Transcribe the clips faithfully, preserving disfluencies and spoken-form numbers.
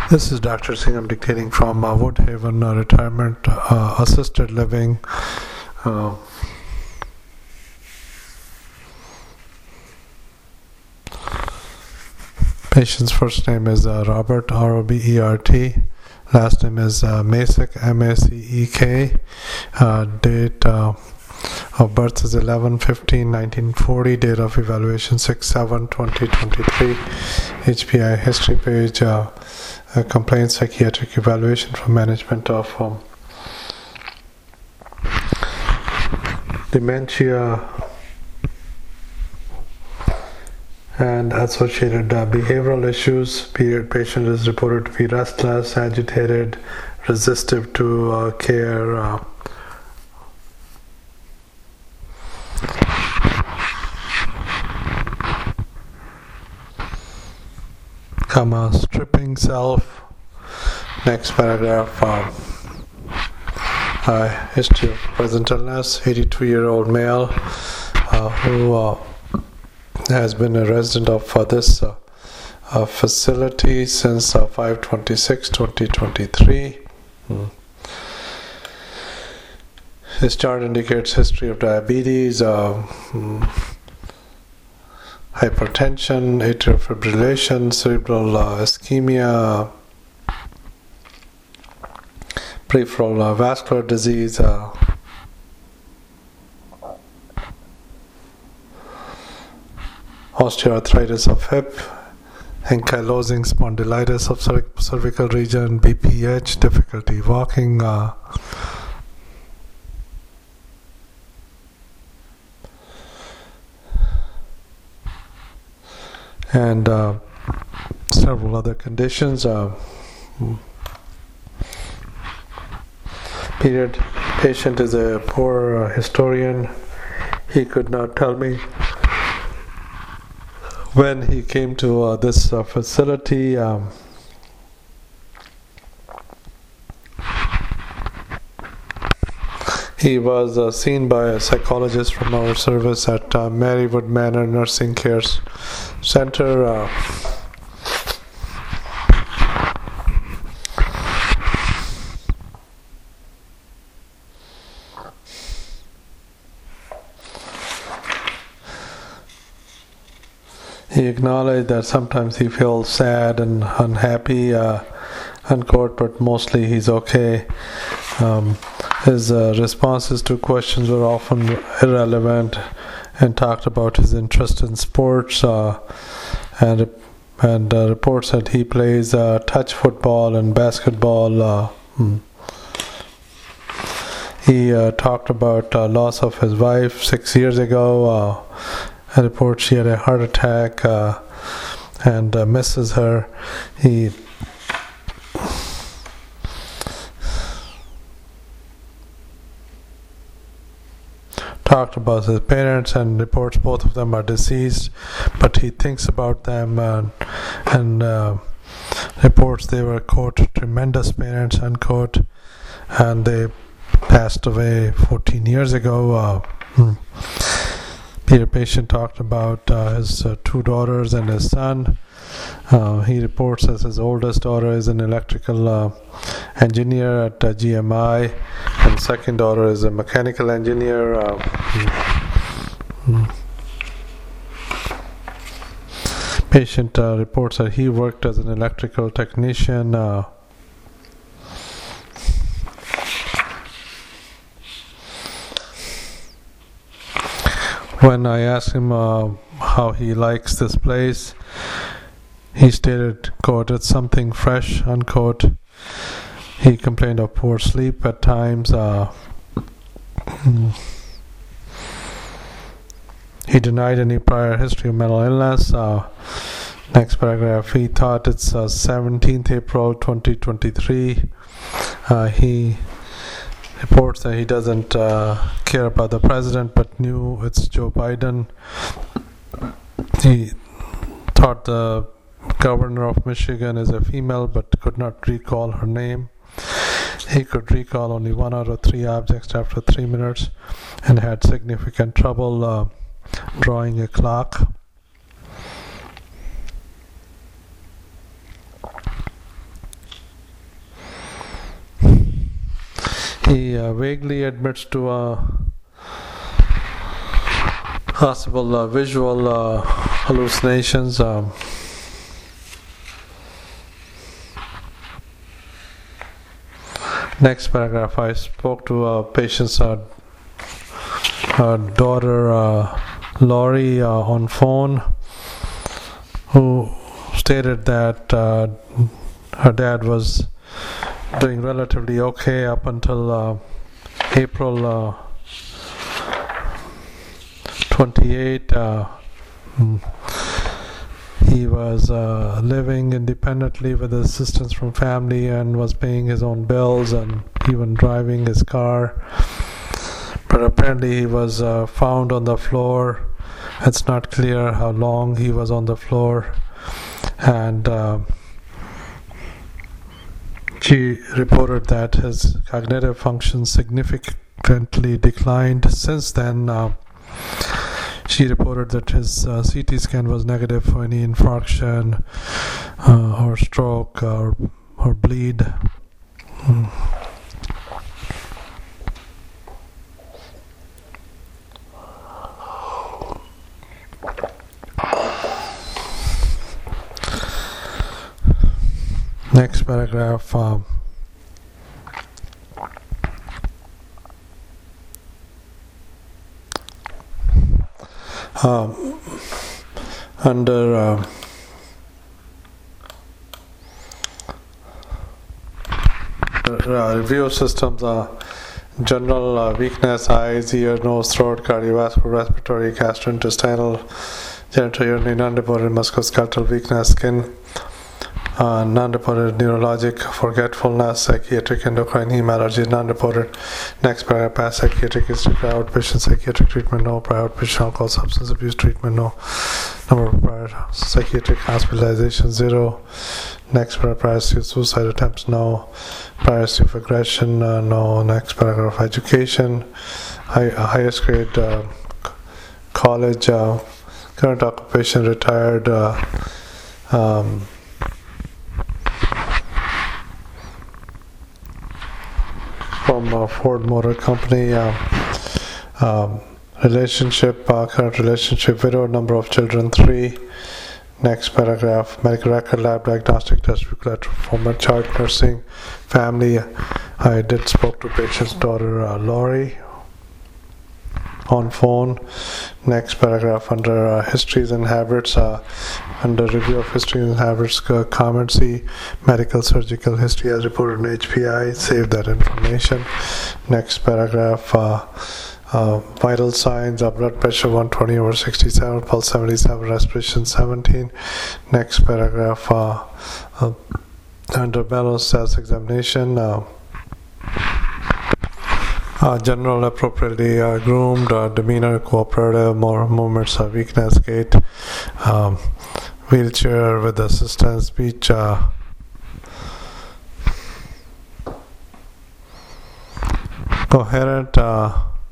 This is Doctor Singh. I'm dictating from uh, Woodhaven uh, Retirement uh, Assisted Living. Uh, patient's first name is uh, Robert, R O B E R T. Last name is uh, Macek, M A C E K. Uh, date uh, of birth is eleven fifteen nineteen forty. Date of evaluation six seven twenty twenty-three. H P I history page. Uh, a complaint psychiatric evaluation for management of um, dementia and associated uh, behavioral issues. Period. Patient is reported to be restless, agitated, resistive to uh, care. Uh, comma, stripping self. Next paragraph. Um, uh, history of present illness. eighty-two year old male uh, who uh, has been a resident of uh, this uh, uh, facility since uh, five twenty-six twenty twenty-three. Hmm. His chart indicates history of diabetes, uh, hmm, hypertension, atrial fibrillation, cerebral uh, ischemia, peripheral uh, vascular disease, uh, osteoarthritis of hip, ankylosing spondylitis of cerv- cervical region, B P H, difficulty walking, uh, and uh, several other conditions. Uh, period. Patient is a poor uh, historian. He could not tell me when he came to uh, this uh, facility. Um, he was uh, seen by a psychologist from our service at uh, Marywood Manor Nursing Care Center. Uh, He acknowledged that sometimes he feels sad and unhappy, uh, unquote, but mostly he's okay. Um, his uh, responses to questions were often irrelevant, and talked about his interest in sports, uh, and and uh, reports that he plays uh, touch football and basketball. Uh, hmm. He uh, talked about uh, loss of his wife six years ago. Uh, I report she had a heart attack uh, and uh, misses her. He talked about his parents and reports both of them are deceased, but he thinks about them uh, and uh, reports they were, quote, tremendous parents, unquote, and they passed away fourteen years ago. Uh, hmm. Peter Patient talked about uh, his uh, two daughters and his son. Uh, he reports that his oldest daughter is an electrical uh, engineer at uh, G M I, and second daughter is a mechanical engineer. Uh, mm, mm. Patient uh, reports that he worked as an electrical technician. Uh, When I asked him uh, how he likes this place, he stated, quote, it's something fresh, unquote. He complained of poor sleep at times. Uh, he denied any prior history of mental illness. Uh, next paragraph, he thought it's uh, seventeenth April twenty twenty-three. Uh, he reports that he doesn't uh, care about the president, but knew it's Joe Biden. He thought the governor of Michigan is a female, but could not recall her name. He could recall only one out of three objects after three minutes and had significant trouble uh, drawing a clock. He uh, vaguely admits to a possible uh, visual uh, hallucinations. Um, next paragraph, I spoke to a patient's uh, uh, daughter, uh, Laurie, uh, on phone, who stated that uh, her dad was doing relatively okay up until uh, April uh, twenty-eighth. Uh, he was uh, living independently with assistance from family and was paying his own bills and even driving his car. But apparently he was uh, found on the floor. It's not clear how long he was on the floor. And uh, she reported that his cognitive function significantly declined. Since then, uh, she reported that his uh, C T scan was negative for any infarction uh, or stroke or, or bleed. Mm. Next paragraph. Um, um, under uh, uh, review of systems, uh, general uh, weakness, eyes, ear, nose, throat, cardiovascular, respiratory, gastrointestinal, genitourinary, non-reported musculoskeletal weakness, skin, Uh, non-reported neurologic, forgetfulness, psychiatric, endocrine, heme allergy, non-reported. Next paragraph, past psychiatric history, prior outpatient psychiatric treatment, no. Prior outpatient alcohol substance abuse treatment, no. Number of prior psychiatric hospitalization, zero. Next paragraph, prior suicide attempts, no. Prior of aggression, uh, no. Next paragraph, education, high, highest grade uh, college, uh, current occupation, retired, uh, um, from uh, Ford Motor Company. Uh, um, relationship, uh, current relationship, widowed, number of children, three. Next paragraph, medical record, lab diagnostic test, letter, former chart, nursing, family. I did spoke to patient's daughter, uh, Laurie, on phone. Next paragraph, under uh, histories and habits, uh, under review of history and habits, uh, comment C, medical surgical history as reported in H P I, save that information. Next paragraph, uh, uh, vital signs, uh, blood pressure one twenty over sixty-seven, pulse seventy-seven, respiration seventeen. Next paragraph, uh, uh, under mental status examination, uh, Uh, general appropriately uh, groomed, uh, demeanor cooperative, more movements of weakness, gait, um, wheelchair with assistance, speech, uh, coherent, uh,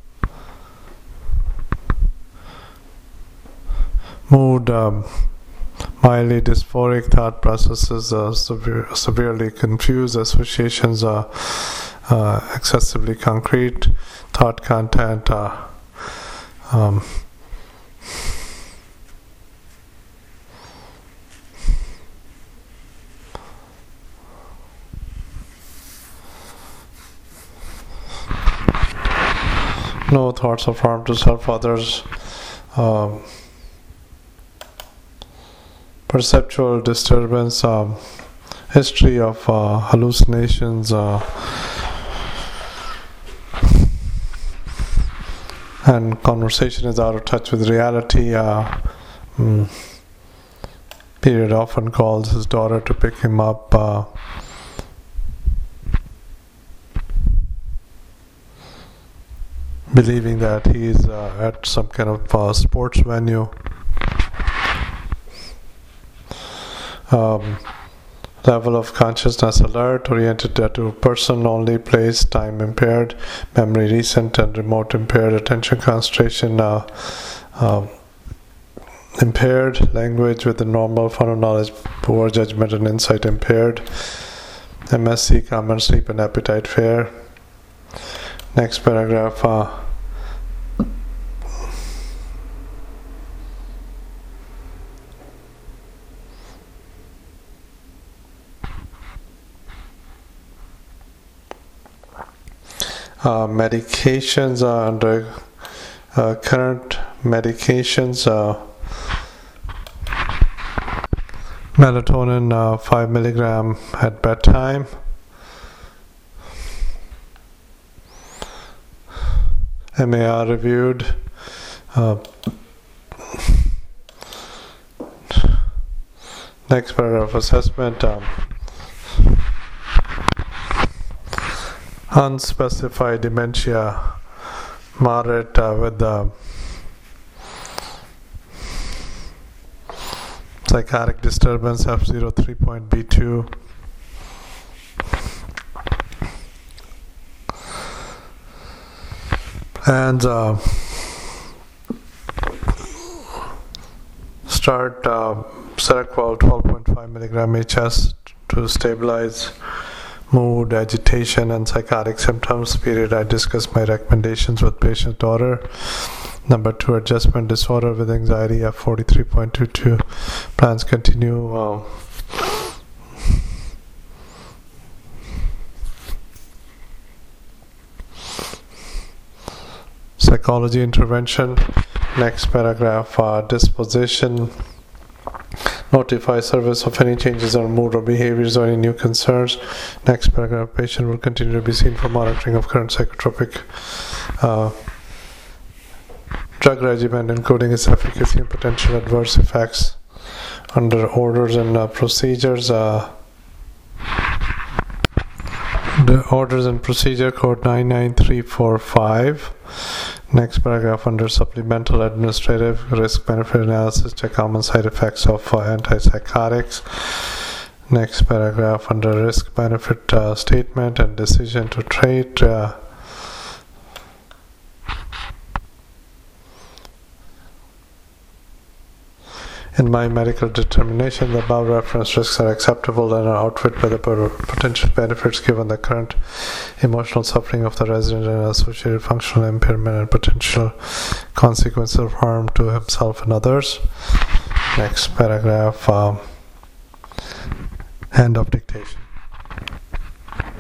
mood, um, mildly dysphoric, thought processes uh, severe, severely confused, associations uh, uh, excessively concrete, thought content uh, um, no thoughts of harm to self, others, um, perceptual disturbance, um, history of uh, hallucinations, uh, and conversation is out of touch with reality. Uh, mm, period often calls his daughter to pick him up. Uh, believing that he's uh, at some kind of uh, sports venue. Um, level of consciousness alert, oriented to person only, place, time impaired, memory recent and remote impaired, attention concentration uh, uh, impaired, language with the normal fund of knowledge, poor judgment and insight impaired, M S C, common sleep and appetite fair. Next paragraph. Uh, uh, medications are under uh, current medications. Uh, melatonin uh, five milligram at bedtime. M A R reviewed. Uh, next paragraph, assessment. Um, unspecified dementia, moderate uh, with the psychotic disturbance, F zero three point B two. And uh, start uh, Seroquel twelve point five milligram H S to stabilize mood, agitation, and psychotic symptoms. Period. I discussed my recommendations with patient's daughter. Number two, adjustment disorder with anxiety, F forty-three point two two. Plans continue. Uh, Psychology intervention. Next paragraph, uh, disposition. Notify service of any changes in mood or behaviors or any new concerns. Next paragraph, patient will continue to be seen for monitoring of current psychotropic uh, drug regimen, including its efficacy and potential adverse effects. Under orders and uh, procedures, uh, the orders and procedure code nine nine three four five. Next paragraph, under supplemental administrative risk benefit analysis, check common side effects of uh, antipsychotics. Next paragraph, under risk benefit uh, statement and decision to treat. Uh, In my medical determination, the above referenced risks are acceptable and are outweighed by the potential benefits given the current emotional suffering of the resident and associated functional impairment and potential consequences of harm to himself and others. Next paragraph, um, end of dictation.